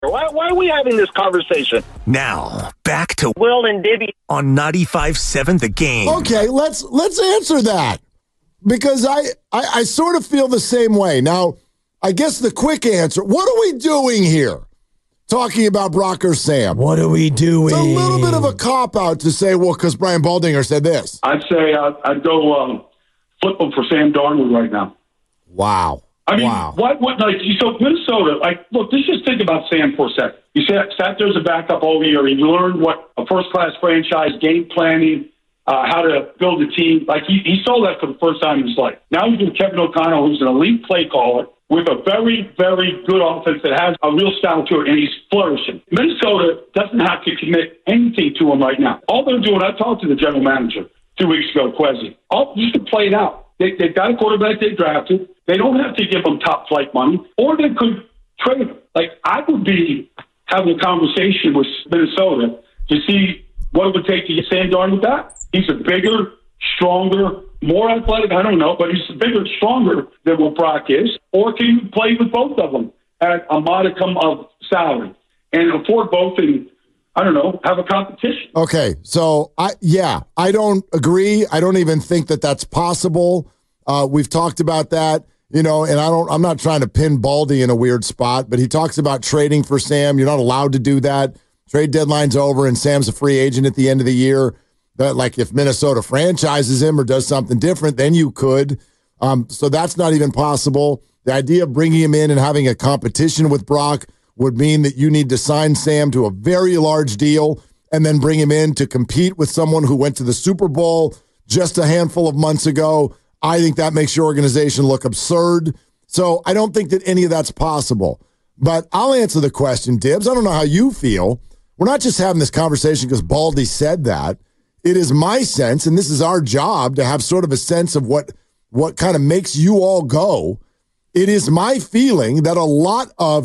Why are we having this conversation? Now, back to Will and Dibby on 95.7 The Game. Okay, let's answer that, because I sort of feel the same way. Now, I guess the quick answer, what are we doing here? Talking about Brock or Sam. What are we doing? It's a little bit of a cop-out to say, well, because Brian Baldinger said this. I'd say I'd go flip them for Sam Darnold right now. Wow. I mean, wow. what, so Minnesota, look, let's just think about Sam for a sec. You sat there as a backup all year. He learned what a first-class franchise, game planning, how to build a team. He saw that for the first time in his life. Now he's with Kevin O'Connell, who's an elite play caller, with a very, very good offense that has a real style to it, and he's flourishing. Minnesota doesn't have to commit anything to him right now. All they're doing, I talked to the general manager 2 weeks ago, Quezzy, just to play it out. They've got a quarterback they drafted. They don't have to give them top flight money, or they could trade him. I would be having a conversation with Minnesota to see what it would take to get Sam Darnold back. He's a bigger, stronger, more athletic, I don't know, but he's bigger, stronger than what Brock is. Or can you play with both of them at a modicum of salary and afford both and, I don't know, have a competition? Okay, so I don't agree. I don't even think that that's possible. We've talked about that, and I'm not trying to pin Baldy in a weird spot, but he talks about trading for Sam. You're not allowed to do that. Trade deadline's over and Sam's a free agent at the end of the year. That, if Minnesota franchises him or does something different, then you could. So that's not even possible. The idea of bringing him in and having a competition with Brock would mean that you need to sign Sam to a very large deal and then bring him in to compete with someone who went to the Super Bowl just a handful of months ago. I think that makes your organization look absurd. So I don't think that any of that's possible. But I'll answer the question, Dibs. I don't know how you feel. We're not just having this conversation because Baldy said that. It is my sense, and this is our job, to have sort of a sense of what kind of makes you all go. It is my feeling that a lot of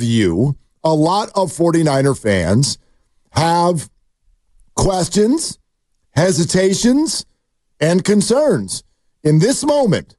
49er fans have questions, hesitations, and concerns in this moment,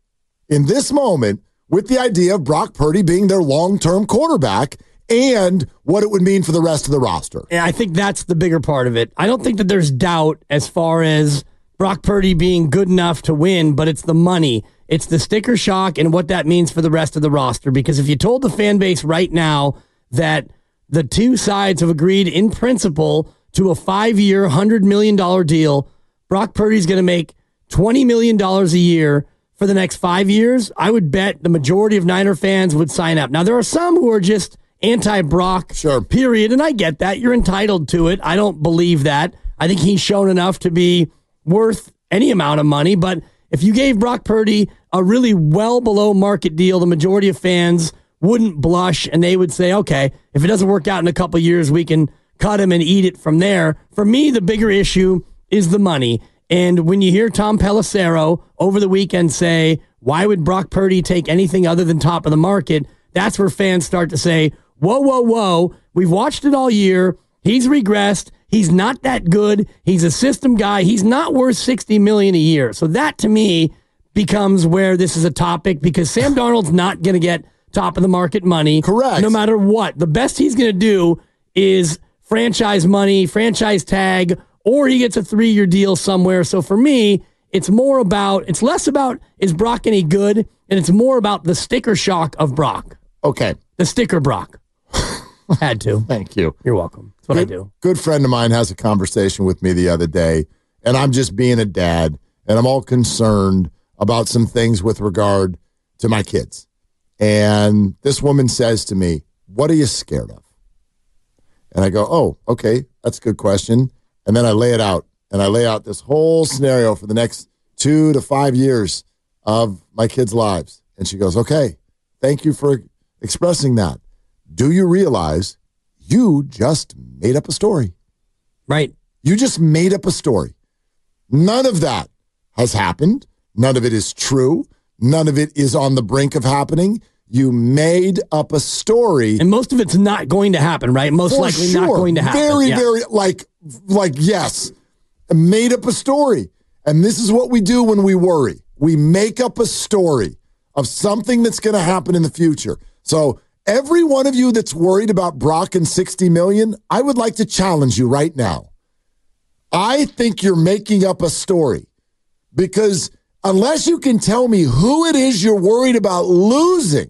with the idea of Brock Purdy being their long-term quarterback and what it would mean for the rest of the roster. Yeah, I think that's the bigger part of it. I don't think that there's doubt as far as Brock Purdy being good enough to win, but it's the money. It's the sticker shock and what that means for the rest of the roster. Because if you told the fan base right now that the two sides have agreed in principle to a 5-year, $100 million deal, Brock Purdy's going to make $20 million a year for the next 5 years, I would bet the majority of Niner fans would sign up. Now, there are some who are just anti-Brock, sure, period, and I get that. You're entitled to it. I don't believe that. I think he's shown enough to be worth any amount of money, but if you gave Brock Purdy a really well below market deal, the majority of fans wouldn't blush, and they would say, okay, if it doesn't work out in a couple years, we can cut him and eat it from there. For me, the bigger issue is the money. And when you hear Tom Pelissero over the weekend say, why would Brock Purdy take anything other than top of the market? That's where fans start to say, whoa. We've watched it all year. He's regressed. He's not that good. He's a system guy. He's not worth $60 million a year. So that, to me, becomes where this is a topic, because Sam Darnold's not going to get top of the market money. Correct. No matter what. The best he's going to do is franchise money, franchise tag, or he gets a 3-year deal somewhere. So for me, it's less about is Brock any good, and it's more about the sticker shock of Brock. Okay. The sticker Brock. Had to. Thank you. You're welcome. That's what I do. Good friend of mine has a conversation with me the other day, and I'm just being a dad, and I'm all concerned about some things with regard to my kids. And this woman says to me, what are you scared of? And I go, oh, okay, that's a good question. And then I lay it out, and I lay out this whole scenario for the next 2 to 5 years of my kids' lives. And she goes, okay, thank you for expressing that. Do you realize you just made up a story? Right. You just made up a story. None of that has happened. None of it is true. None of it is on the brink of happening. You made up a story. And most of it's not going to happen, right? Most likely not going to happen. Very, yes. Made up a story. And this is what we do when we worry. We make up a story of something that's going to happen in the future. So every one of you that's worried about Brock and $60 million, I would like to challenge you right now. I think you're making up a story because unless you can tell me who it is you're worried about losing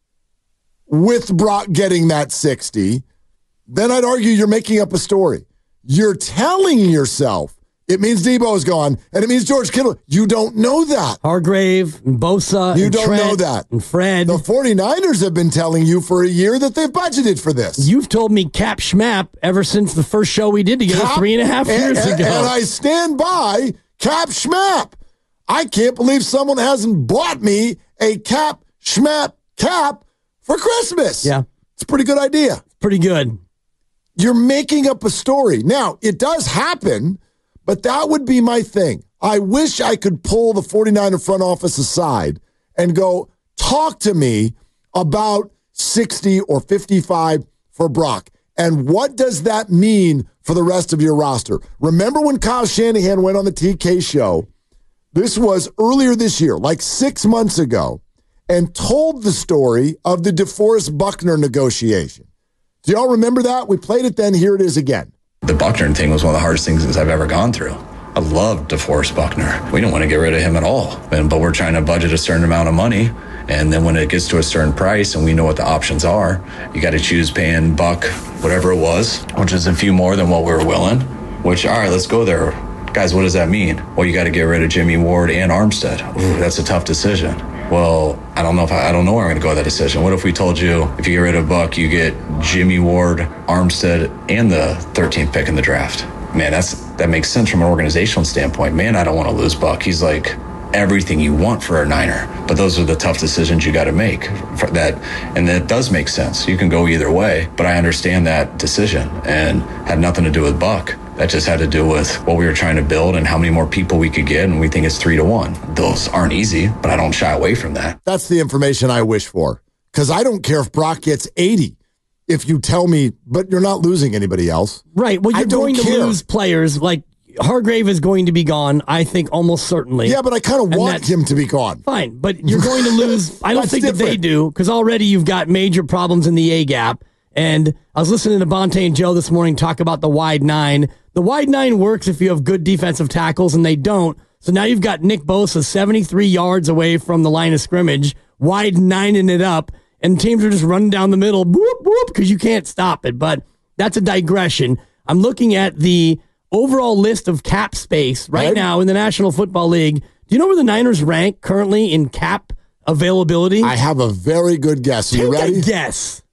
with Brock getting that 60, then I'd argue you're making up a story. You're telling yourself it means Debo is gone, and it means George Kittle. You don't know that. Hargrave, and Bosa, You and don't Trent, know that. and Fred. The 49ers have been telling you for a year that they've budgeted for this. You've told me Cap Schmap ever since the first show we did together 3.5 years ago. And I stand by Cap Schmap. I can't believe someone hasn't bought me a Cap Schmap cap for Christmas. Yeah. It's a pretty good idea. Pretty good. You're making up a story. Now, it does happen, but that would be my thing. I wish I could pull the 49er front office aside and go, talk to me about 60 or 55 for Brock. And what does that mean for the rest of your roster? Remember when Kyle Shanahan went on the TK show? This was earlier this year, like 6 months ago, and told the story of the DeForest Buckner negotiation. Do y'all remember that? We played it then. Here it is again. The Buckner thing was one of the hardest things I've ever gone through. I loved DeForest Buckner. We don't want to get rid of him at all, but we're trying to budget a certain amount of money. And then when it gets to a certain price and we know what the options are, you got to choose paying Buck whatever it was, which is a few more than what we were willing, which, all right, let's go there. Guys, what does that mean? Well, you got to get rid of Jimmy Ward and Armstead. Ooh, that's a tough decision. Well, I don't know where I'm going to go with that decision. What if we told you if you get rid of Buck, you get Jimmy Ward, Armstead, and the 13th pick in the draft? Man, that makes sense from an organizational standpoint. Man, I don't want to lose Buck. He's like everything you want for a Niner. But those are the tough decisions you got to make for that. And that does make sense. You can go either way, but I understand that decision and had nothing to do with Buck. That just had to do with what we were trying to build and how many more people we could get, and we think it's 3-1. Those aren't easy, but I don't shy away from that. That's the information I wish for, because I don't care if Brock gets 80 if you tell me, but you're not losing anybody else. Right. Well, you're going to lose players. Like Hargrave is going to be gone, I think, almost certainly. Yeah, but I kind of want him to be gone. Fine, but you're going to lose. I don't think that they do, because already you've got major problems in the A-gap. And I was listening to Bonte and Joe this morning talk about the wide nine. The wide nine works if you have good defensive tackles, and they don't. So now you've got Nick Bosa 73 yards away from the line of scrimmage, wide nining it up, and teams are just running down the middle, boop, boop, because you can't stop it. But that's a digression. I'm looking at the overall list of cap space right now in the National Football League. Do you know where the Niners rank currently in cap availability? I have a very good guess. Are you ready? Take a guess.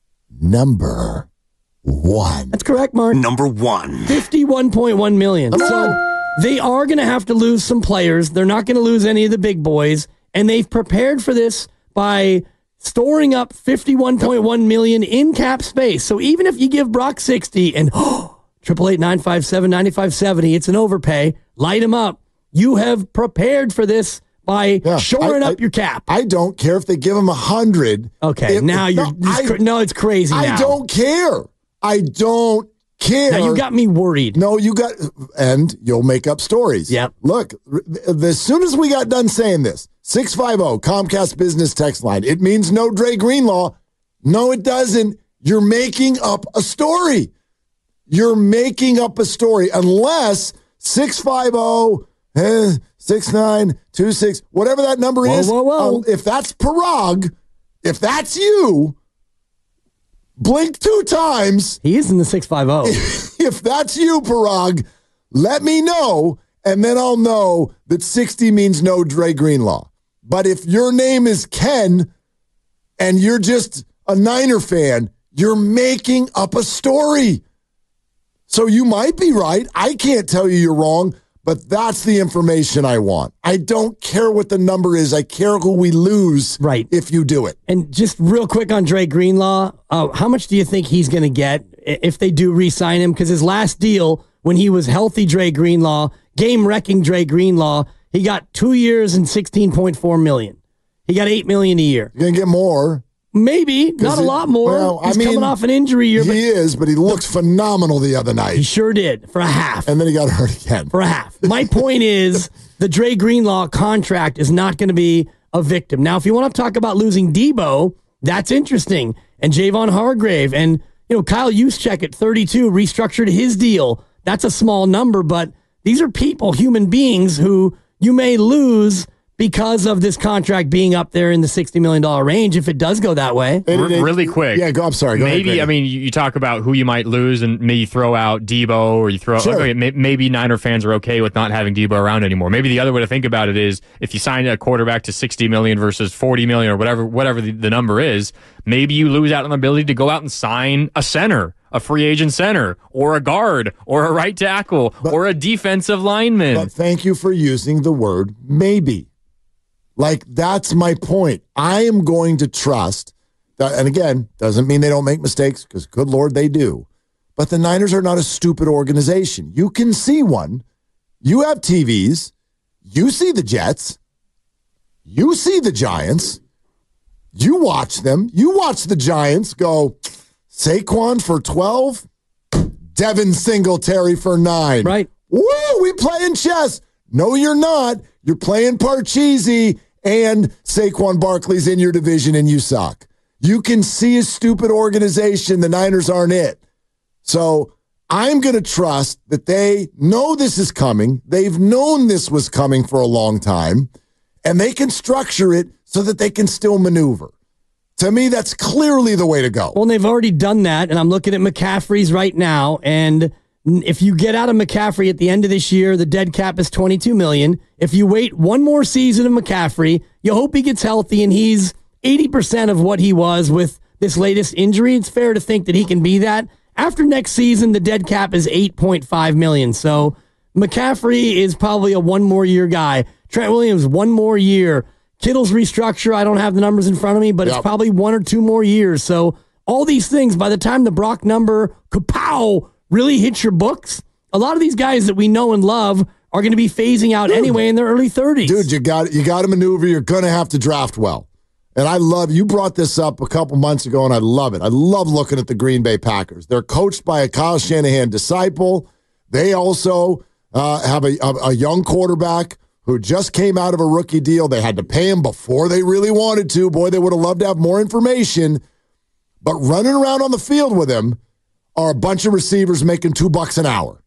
Number 1. That's correct, Mark. Number 1. $51.1 million. So they are going to have to lose some players. They're not going to lose any of the big boys. And they've prepared for this by storing up $51.1 million in cap space. So even if you give Brock 60 and 888-957-9570, it's an overpay, light him up. You have prepared for this by shoring up your cap. I don't care if they give him 100. Okay, it's crazy now. I don't care. I don't care. Now you got me worried. No, and you'll make up stories. Yep. Look, as soon as we got done saying this, 650 Comcast Business Text Line, it means no Dre Greenlaw. No, it doesn't. You're making up a story. You're making up a story unless 650 6926, whatever that number is. If that's Parag, if that's you, blink 2 times. He is in the 650. If that's you, Parag, let me know, and then I'll know that 60 means no Dre Greenlaw. But if your name is Ken and you're just a Niner fan, you're making up a story. So you might be right. I can't tell you you're wrong. But that's the information I want. I don't care what the number is. I care who we lose if you do it. And just real quick on Dre Greenlaw, how much do you think he's going to get if they do re-sign him? Because his last deal, when he was healthy Dre Greenlaw, game-wrecking Dre Greenlaw, he got 2 years and $16.4 million. He got $8 million a year. You're going to get more. Maybe, not a lot more. Well, He's coming off an injury year. He is, but he looked phenomenal the other night. He sure did, for a half. And then he got hurt again. For a half. My point is, the Dre Greenlaw contract is not going to be a victim. Now, if you want to talk about losing Debo, that's interesting. and Javon Hargrave. And, Kyle Juszczyk at 32 restructured his deal. That's a small number, but these are people, human beings, who you may lose because of this contract being up there in the $60 million range if it does go that way. Really quick. Yeah, I'm sorry. Go maybe, ahead, you talk about who you might lose and maybe throw out Debo or you throw out, okay, maybe Niner fans are okay with not having Debo around anymore. Maybe the other way to think about it is if you sign a quarterback to $60 million versus $40 million or whatever the number is, maybe you lose out on the ability to go out and sign a center, a free agent center, or a guard, or a right tackle, or a defensive lineman. But thank you for using the word maybe. Like, that's my point. I am going to trust that, and again, doesn't mean they don't make mistakes, because good Lord, they do. But the Niners are not a stupid organization. You can see one. You have TVs. You see the Jets. You see the Giants. You watch them. You watch the Giants go, Saquon for 12, Devin Singletary for 9. Right. Woo, we playing chess. No, you're not. You're playing Parcheesi, and Saquon Barkley's in your division, and you suck. You can see a stupid organization. The Niners aren't it. So I'm going to trust that they know this is coming. They've known this was coming for a long time, and they can structure it so that they can still maneuver. To me, that's clearly the way to go. Well, they've already done that, and I'm looking at McCaffrey's right now, and if you get out of McCaffrey at the end of this year, the dead cap is $22 million. If you wait one more season of McCaffrey, you hope he gets healthy and he's 80% of what he was with this latest injury. It's fair to think that he can be that. After next season, the dead cap is $8.5 million. So McCaffrey is probably a one more year guy. Trent Williams, one more year. Kittle's restructure, I don't have the numbers in front of me, but it's probably 1 or 2 more years. So all these things, by the time the Brock number, kapow, really hits your books, a lot of these guys that we know and love are going to be phasing out anyway in their early 30s. Dude, you got to maneuver. You're going to have to draft well. And I love, you brought this up a couple months ago, and I love it. I love looking at the Green Bay Packers. They're coached by a Kyle Shanahan disciple. They also have a young quarterback who just came out of a rookie deal. They had to pay him before they really wanted to. Boy, they would have loved to have more information. But running around on the field with him are a bunch of receivers making $2 an hour.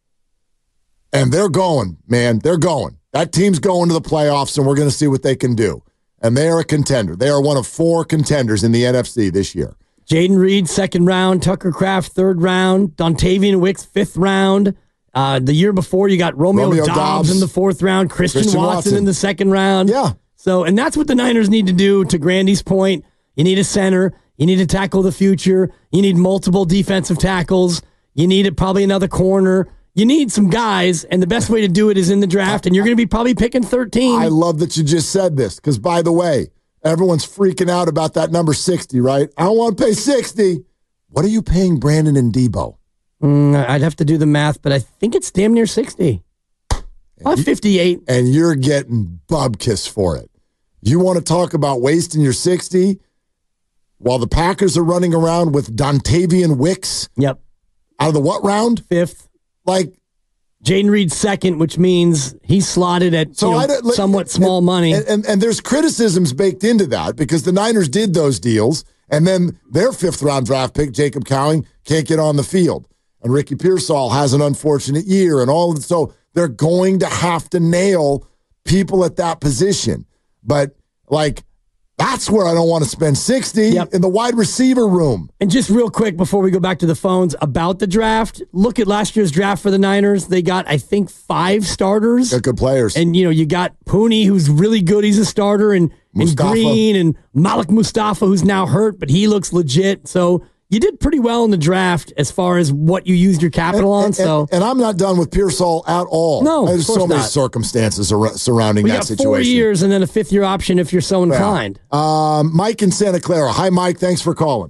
And they're going, man. They're going. That team's going to the playoffs, and we're going to see what they can do. And they are a contender. They are one of 4 contenders in the NFC this year. Jaden Reed, 2nd round. Tucker Kraft, 3rd round. Dontavian Wicks, 5th round. The year before, you got Romeo Doubs in the 4th round. Christian Watson in the 2nd round. Yeah. So, and that's what the Niners need to do. To Grandy's point, you need a center. You need to tackle the future. You need multiple defensive tackles. You need probably another corner. You need some guys, and the best way to do it is in the draft, and you're going to be probably picking 13. I love that you just said this, because, by the way, everyone's freaking out about that number 60, right? I don't want to pay 60. What are you paying Brandon and Debo? I'd have to do the math, but I think it's damn near 60. About 58. And you're getting bubkiss for it. You want to talk about wasting your 60 while the Packers are running around with Dontavian Wicks? Yep. Out of the what round? 5th. Like, Jaden Reed 2nd, which means he's slotted at somewhat small money. And there's criticisms baked into that because the Niners did those deals, and then their 5th round draft pick, Jacob Cowing, can't get on the field. And Ricky Pearsall has an unfortunate year, and all of it. So they're going to have to nail people at that position. But, like, that's where I don't want to spend 60 in the wide receiver room. And just real quick before we go back to the phones about the draft, look at last year's draft for the Niners. They got, I think, 5 starters. Got good players. And, you got Pooney, who's really good. He's a starter. And Green and Malik Mustafa, who's now hurt, but he looks legit. So you did pretty well in the draft as far as what you used your capital on. And I'm not done with Pearsall at all. No, there's so many circumstances surrounding that situation. 4 years and then a 5th year option if you're so inclined. Mike in Santa Clara. Hi, Mike. Thanks for calling.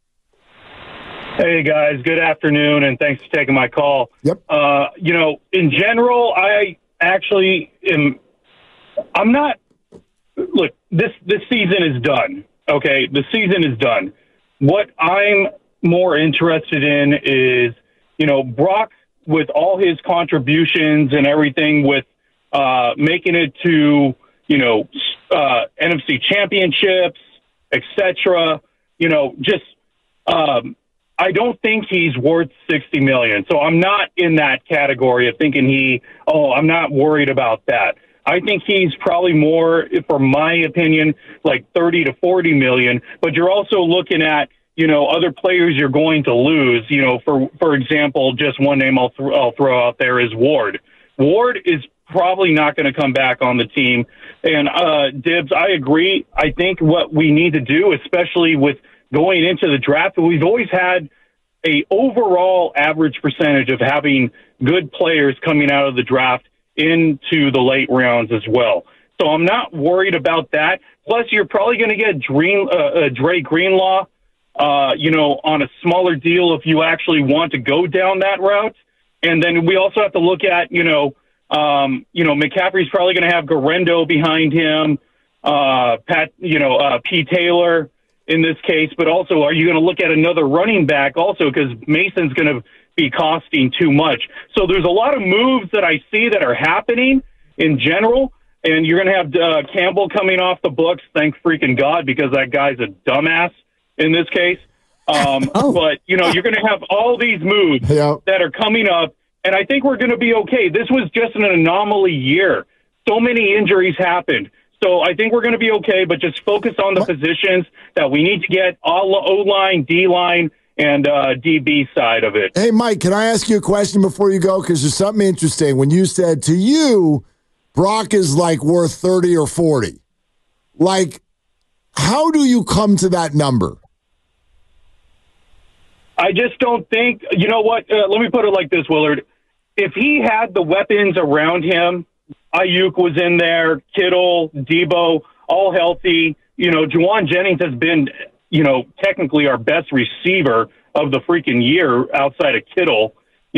Hey, guys. Good afternoon, and thanks for taking my call. Yep. In general, I actually am. I'm not. Look, this season is done. Okay, the season is done. What I'm more interested in is, Brock, with all his contributions and everything, with making it to, NFC championships, etc. Just I don't think he's worth $60 million. So I'm not in that category of thinking I'm not worried about that. I think he's probably more, for my opinion, like 30 to 40 million. But you're also looking at, other players you're going to lose. For example, just one name I'll throw out there is Ward. Ward is probably not going to come back on the team. And Dibs, I agree. I think what we need to do, especially with going into the draft, we've always had a overall average percentage of having good players coming out of the draft into the late rounds as well. So I'm not worried about that. Plus, you're probably going to get Dre Greenlaw, on a smaller deal if you actually want to go down that route. And then we also have to look at, McCaffrey's probably going to have Garendo behind him, P. Taylor in this case. But also, are you going to look at another running back also, because Mason's going to be costing too much? So there's a lot of moves that I see that are happening in general. And you're going to have Campbell coming off the books, thank freaking God, because that guy's a dumbass in this case. But, you're going to have all these moves that are coming up, and I think we're going to be okay. This was just an anomaly year. So many injuries happened. So I think we're going to be okay, but just focus on the positions that we need to get, O-line, D-line, and DB side of it. Hey, Mike, can I ask you a question before you go? Because there's something interesting. When you said to you, Brock is like worth 30 or 40. Like, how do you come to that number? I just don't think, you know what, let me put it like this, Willard. If he had the weapons around him, Ayuk was in there, Kittle, Debo, all healthy. Juwan Jennings has been, technically our best receiver of the freaking year outside of Kittle.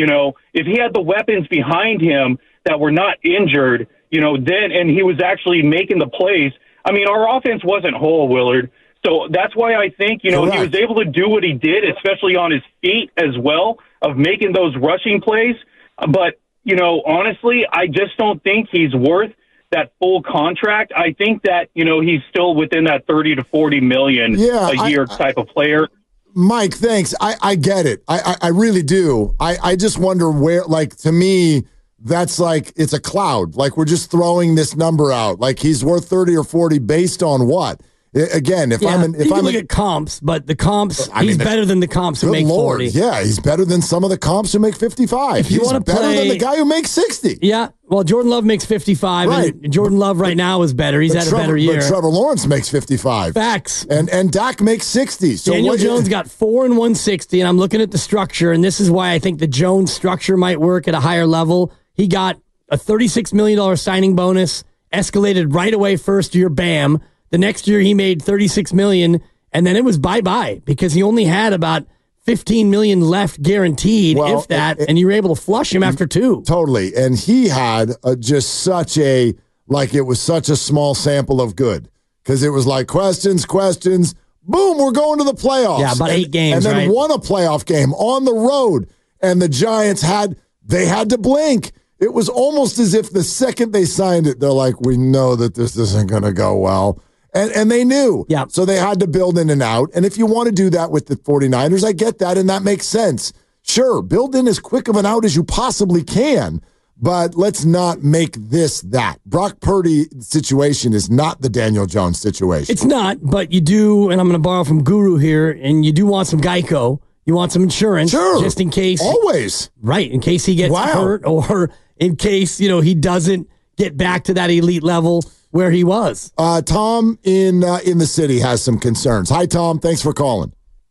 If he had the weapons behind him that were not injured, then, and he was actually making the plays. I mean, our offense wasn't whole, Willard. So that's why I think, he was able to do what he did, especially on his feet as well, of making those rushing plays. But, honestly, I just don't think he's worth that full contract. I think that, he's still within that 30 to 40 million a year type of player. Mike, thanks. I get it. I really do. I just wonder where, like, to me, that's like, it's a cloud. Like, we're just throwing this number out. Like, he's worth 30 or 40 based on what? Again, if I'm look at comps, but the comps, he's better than the comps who make 40. Yeah, he's better than some of the comps who make 55. If you he's better than the guy who makes 60. Yeah, well, Jordan Love makes 55, right. And Jordan Love right now is better. He's had a better year. But Trevor Lawrence makes 55. Facts. And Dak makes 60. So Daniel Jones got 4 and 160, and I'm looking at the structure, and this is why I think the Jones structure might work at a higher level. He got a $36 million signing bonus, escalated right away first year, bam. The next year he made $36 million, and then it was bye-bye because he only had about $15 million left guaranteed, if that, and you were able to flush him after 2. Totally. And he had just such a, like, it was such a small sample of good because it was like questions, boom, we're going to the playoffs. Yeah, about 8 games, and then right? won a playoff game on the road, and the Giants had to blink. It was almost as if the second they signed it, they're like, we know that this isn't going to go well. And they knew. Yeah. So they had to build in and out. And if you want to do that with the 49ers, I get that, and that makes sense. Sure, build in as quick of an out as you possibly can, but let's not make this that. Brock Purdy situation is not the Daniel Jones situation. It's not, but you do, and I'm going to borrow from Guru here, and you do want some Geico. You want some insurance. Sure. Just in case. Always. Right, in case he gets hurt or in case, he doesn't get back to that elite level where he was. Tom in the city has some concerns. Hi, Tom. Thanks for calling.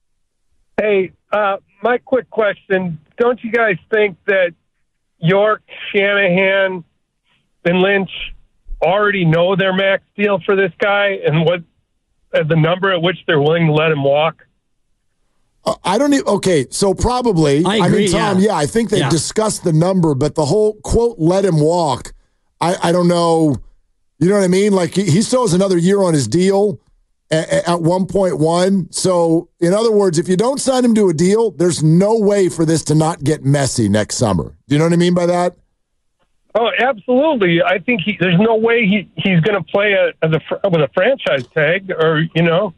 Hey, my quick question. Don't you guys think that York, Shanahan, and Lynch already know their max deal for this guy and what the number at which they're willing to let him walk? I don't even, okay, so probably. I agree, Tom, I think they've discussed the number, but the whole, quote, let him walk, I don't know. You know what I mean? Like, he still has another year on his deal at 1.1. So, in other words, if you don't sign him to a deal, there's no way for this to not get messy next summer. Do you know what I mean by that? Oh, absolutely. I think there's no way he's going to play with a franchise tag or,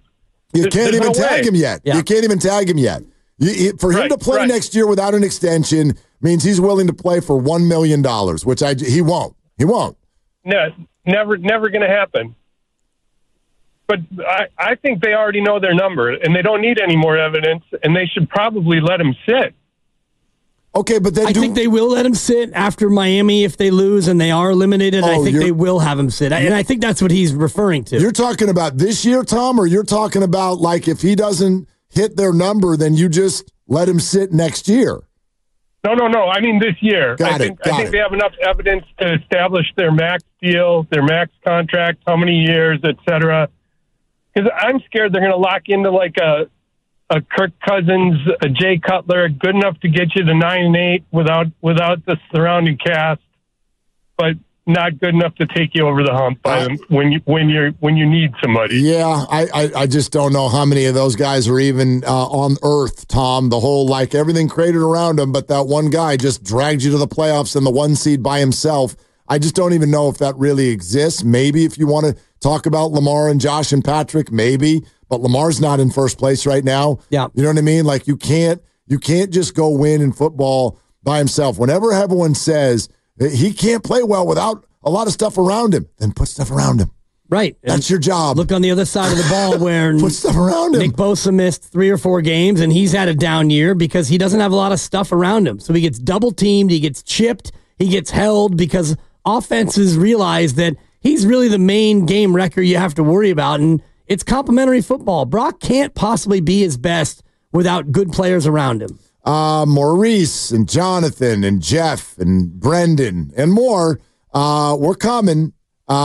You can't even tag him yet. Yeah. You can't even tag him yet. For him to play next year without an extension means he's willing to play for $1 million, which he won't. He won't. No, never going to happen. But I think they already know their number, and they don't need any more evidence, and they should probably let him sit. Okay, but then I think they will let him sit after Miami if they lose and they are eliminated. I think they will have him sit. And I think that's what he's referring to. You're talking about this year, Tom, or you're talking about like if he doesn't hit their number, then you just let him sit next year? No. I mean this year. I think they have enough evidence to establish their max deal, their max contract, how many years, et cetera. Because I'm scared they're going to lock into like a Kirk Cousins, a Jay Cutler, good enough to get you to 9-8 without the surrounding cast, but not good enough to take you over the hump when you need somebody. Yeah, I just don't know how many of those guys are even on earth, Tom. The whole like everything created around him, but that one guy just dragged you to the playoffs in the 1 seed by himself. I just don't even know if that really exists. Maybe if you want to talk about Lamar and Josh and Patrick, maybe. But Lamar's not in first place right now. Yeah. You know what I mean? Like you can't just go win in football by himself. Whenever everyone says he can't play well without a lot of stuff around him, then put stuff around him. Right. That's your job. Look on the other side of the ball where put stuff around him. Nick Bosa missed 3 or 4 games, and he's had a down year because he doesn't have a lot of stuff around him. So he gets double teamed, he gets chipped, he gets held because offenses realize that he's really the main game wrecker you have to worry about, and it's complimentary football. Brock can't possibly be his best without good players around him. Maurice and Jonathan and Jeff and Brendan and more. We're coming.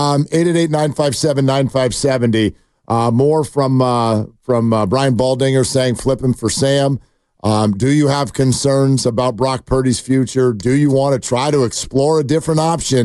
888-957-9570. More from Brian Baldinger saying flip him for Sam. Do you have concerns about Brock Purdy's future? Do you want to try to explore a different option?